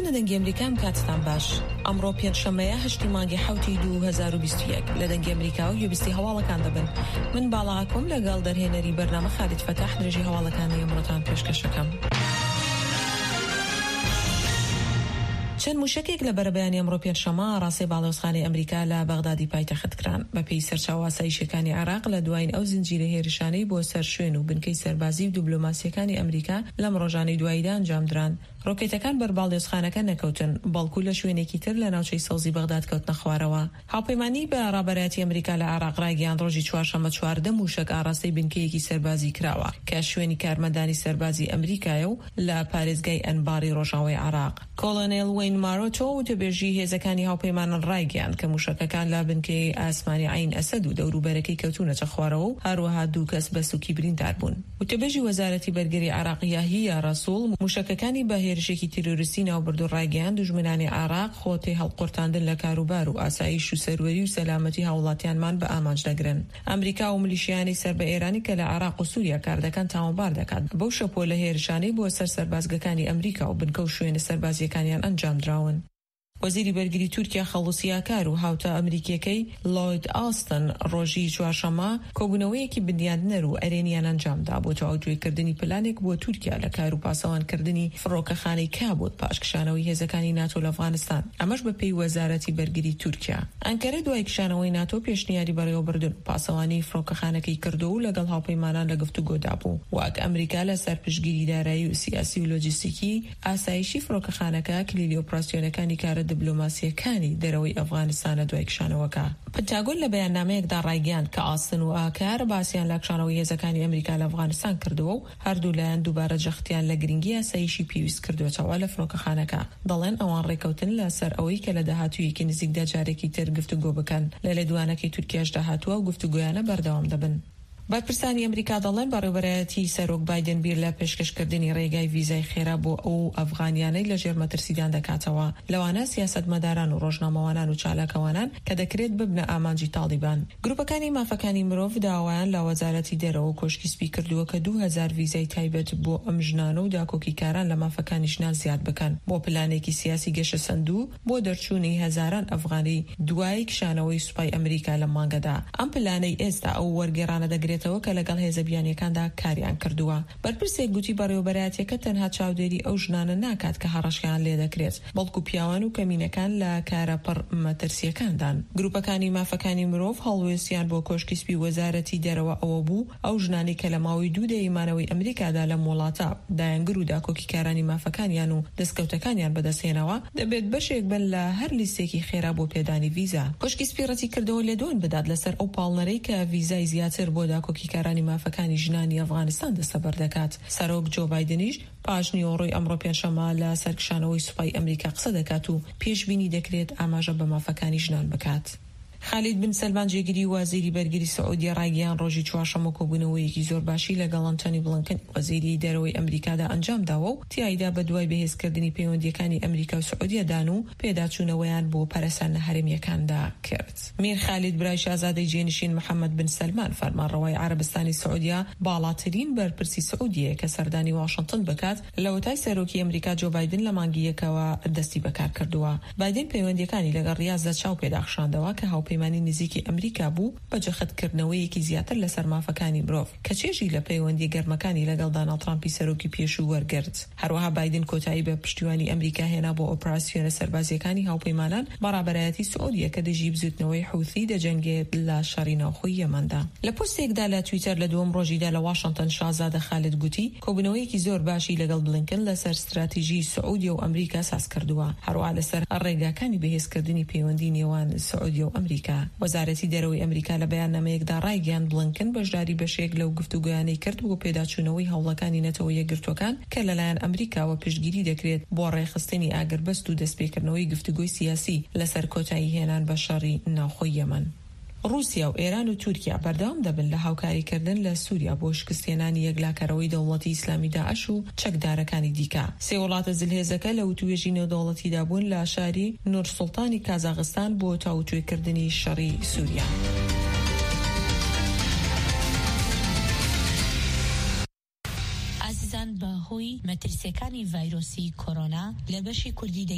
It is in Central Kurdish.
لە دەنگی ئەمریکا کاتتان باش. ئەمڕۆ پێنجشەمەیە 8 مانگی 2021 لە دەنگی ئەمریکا و یوبیستی هەواڵەکان دەبن. من باڵاکۆم لەگەڵ دەرهێنەری بەرنامە خالید فەتاح درێژی هەواڵەکانی ئەمڕۆتان پێشکەشەکەم. چەند موشکێک لە بەرەبەیانی ئەمڕۆ پێنجشەمە ڕاستی باڵێۆزخانەی ئەمریکا لە بەغدادی پایتەخت کران بەپێی سەرچاوە ئاسایشەکانی عێراق لە دوایین ئەو زنجیرە هێرشانەی بۆ سەر شوێن و بنکەی سەربازی و دیبلۆماسیەکانی ئەمریکا لەم ڕۆژانەی دواییدا ئەنجامدران. ڕۆکێتەکان بەر باڵێۆزخانەکە نەکەوتن، بەڵکو لە شوێنێکی تر لە ناوچەی سەوزی بەغداد کەوتنە خوارەوە. هاوپەیمانی بە ڕابەرایەتی ئەمریکا لە عێراق ڕاگەیاند ڕۆژی چوارشەممە 14 موشک ئاڕاستەی بنکەیەکی سەربازی کراوە کە شوێنی کارمەندانی سەربازی ئەمریکایە و لە پارێزگای ئەنباری ڕۆژاوای عێراق. کۆلۆنێل وین ماروتۆ وتەبێژی هێزەکانی هاوپەیمانن ڕایگەیاند کە موشکەکان لە بنکەی ئاسمانی عین ئەسەد و دەوروبەرەکەی کەوتونەتە خوارەوە و هەروەها 2 کەس بە سووکی بریندار بوون. وتەبێژی وەزارەتی بەرگەری عێراق یاهیا ڕەسوڵ موشکەکانی بە هێرشێکی تیرۆریستی ناوبرد و ڕایگەیاند دوژمنانی عێراق خۆتی هەڵقورتاندن لە کاروبار و ئاسایش و سەروەری و سەلامەتی هاوڵاتیانمان بە ئامانج دەگرن. ئەمریکا و ملیشیانی سەر بە ئێرانی کە لە عێراق و سووریا کار دەکەن تاوانبار دەکات بەو شەپۆ لە هێرشانەی بۆ سەر سەربازگەکانی ئەمریکا و بنکە و شوێنە سەربازیەکانیان ئەنجامدراون. وەزیری بەرگری تورکیا خەڵوسیاکار و هاوتە ئەمریکیەکەی لۆید ئاستن ڕۆژی چوارشەممە کۆبوونەوەیەکی بنیادنەر و ئەرێنیان ئەنجامدا بۆ تەواوگوێکردنی پلانێک بۆ تورکیا لە کار و پاسەوانکردنی فڕۆکەخانەی کابوت پاشکشانەوەی هێزەکانی ناتۆ لە ئەفغانستان، ئەمەش بەپێی وەزارەتی بەرگری تورکیا. ئەنکەرە دوای کشانەوەی ناتۆ پێشنیاری بەڕێوەبردن و پاسەوانی فڕۆکەخانەکەی کردو و لەگەڵ هاوپەیمانان لە گفتوگۆدا بوو. واک ئەمریکا لە سەر پشتگیری دارایی و سیاسی و لۆجیستیکی ئاسایشی فڕۆکەخانەکە کلیلی ئۆپراسیۆنەکانی کارە دیبلۆماسیەکانی دەرەوەی ئەفغانستانە دوای کشانەوەکە. پنتاگۆن لە بەیاننامەیەکدا ڕایگەیاند کە ئاستن و ئاکار باسییان لە کشانەوەی هێزەکانی ئەمریکا لە ئەفغانستان کردووە و هەردوو لایەن دووبارە جەختیان لە گرنگی ئاسایشی پێویست کردوێتەوە لە فڕۆکەخانەکە. دەڵێن ئەوان ڕێکەوتن لە سەر ئەوەی کە لە داهاتوویەکی نزیکدا جارێکی تر گفتوگۆ بکەن لە لێدوانەکەی تورکیاش داهاتووە و گفتوگۆیانە بەردەوام دەبن. بەرپرسانی ئەمریکا دەڵێن بەڕێوەبەرایەتی سەرۆک بایدن بیر لە پێشکەشکردنی ڕێگای ڤیزای خێرا بۆ ئەو ئەفغانیانەی لە ژێر مەترسیدان دەکاتەوە، لەوانە سیاسەتمەداران و ڕۆژنامەوانان و چالاکەوانان کە دەکرێت ببنە ئامانجی تاڵیبان. گروپەکانی مافەکانی مرۆڤ داوایان لە وەزارەتی دەرەوە کۆشکی سپی کردووە کە 2000 ڤیزای تایبەت بۆ ئەم ژنانە و داکۆکی کاران لە مافەکانی ژنان زیاد بکەن بۆ پلانێکی سیاسی گەشە سندوو بۆ دەرچوونی هەزاران ئەفغانی دوای کشانەوەی سوپای ئەمریکا لە مانگەدا. ئەم پلانەی ئێستا ئەو وەرگێڕانە دەگرێتەوە کە لەگەڵ هێزەبیانیەکاندا کاریان کردووە. بەرپرسێک گوتی بەڕێوەبەرایەتیەکە تەنها چاودێری ئەو ژنانە ناکات کە هەڕەشیان لێ دەکرێت، بەڵکو پیاوان و کەمینەکان لە کارە پڕ مەترسیەکاندان. گروپەکانی مافەکانی مرۆڤ هەڵوێستیان بۆ کۆشکی سپی وەزارەتی دەرەوە ئەوە بوو ئەو ژنانی کە لە ماوەی 2 دەیمانەوەی ئەمریکادا لە وڵاتە دایانگر و داکۆکی کارانی مافەکانیان و دەستکەوتەکانیان بەدەستهێنەوە دەبێت بەشێک بن لە هەر لیستێکی خێرا بۆ پێدانی ڤیزا. کۆشکی سپی ڕەتی کردەوە لێدۆن بدات لەسەر ئەو پاڵنەرەی کە ڤیزای زیاتر بۆ داکۆکی کارانی مافەکانی ژنانی ئەفغانستان دەستەبەر دەکات. سەرۆک جۆ بایدنیش پاش نیوەڕۆی ئەمڕۆ پێنجشەممە لە سەرکشانەوەی سوپای ئەمریکا قسە دەکات و پێشبینی دەکرێت ئاماژە بە مافەکانی ژنان بکات. خالید بن سلمان جێگیری وەزیری بەرگری سعودی ڕایگەیان ڕۆژی چوارشەممە کۆبوونەوەیەکی زۆر باشی لەگەڵ ئەنتۆنی بڵنکن وەزیری دەرەوەی ئەمریکادا ئەنجامداوە و تیایدا بە دوای بەهێزکردنی پەیوەندیەکانی ئەمریکا و سعودیەدان و پێداچوونەوەیان بۆ پەرەسەندنە هەرێمیەکاندا کرد. میر خالید برای شازادەی جێنشین محەممەد بن سلمان فەرمانڕەوای عەرەبستانی سعودیا باڵاترین بەرپرسی سعودیە کە سەردانی واشنگتن بکات لە وتای سەرۆکی ئەمریکا جۆ بایدن لە مانگیەکەوە دەستی بەکار کردووە. بایدن پەیوەندیەکانی لەگەڵ ریاض چاو پێداخشاندەوە کە پەیمانی نزیکی ئەمریکا بوو بە جەختکردنەوەیەکی زیاتر لەسەر مافەکانی مرۆڤ کە چێژی لە پەیوەندی گەرمەکانی لەگەڵ دۆناڵد ترامپی سەرۆکی پێشوو وەرگرت. هەروەها بایدن کۆتایی بە پشتیوانی ئەمریکا هێنا بۆ ئۆپراسیۆنە سەربازیەکانی هاوپەیمانان بەڕابەرایەتی سعودیە کە دژی بزوتنەوەی حوثی دەجەنگێت لە شەڕی ناوخۆی یەمەندا. لە پۆستێکدا لە تویتەر لە دووەم ڕۆژیدا لە واشنگتن شازادە خالید گوتی کۆبوونەوەیەکی زۆر باشی لەگەڵ بلنکن لەسەر استراتیژی سعودی و ئەمریکا ساز کردووە، هەروەها لەسەر ڕێگاکانی بەهێزکردنی پەیوەندی نێوان سعودی و ئەمریکا. وەزارەتی دەرەوەی ئەمریکا لە بەیاننامەیەکدا ڕایگەیاند بلنکن بەشداری بەشێک لەو گفتوگۆیانەی کرد بۆ پێداچوونەوەی هەوڵەکانی نەتەوە یەکگرتوەکان کە لەلایەن ئەمریکاوە پشتگیری دەکرێت بۆ ڕێخستنی ئاگربەست و دەستپێکردنەوەی گفتوگۆی سیاسی لەسەر کۆتایی هێنان بە شەڕی ناوخۆی یەمەن. رووسیا و ئێران و تورکیا بەردەوام دەبن لە هاوکاریکردن لە سووریا بۆ شکستێنانی یەکلاکەرەوەی دەوڵەتی ئیسلامی داعش و چەکدارەکانی دیکە. سێ وڵاتە زلهێزەکە لە وتوێژی نێودەوڵەتیدا بوون لە شاری نورسوڵتانی کازاخستان بۆ تاوتوێکردنی شەڕی سووریا. ئازیزان بە هۆی مەترسیەکانی ڤایرۆسی کۆرۆنا لە بەشی کوردی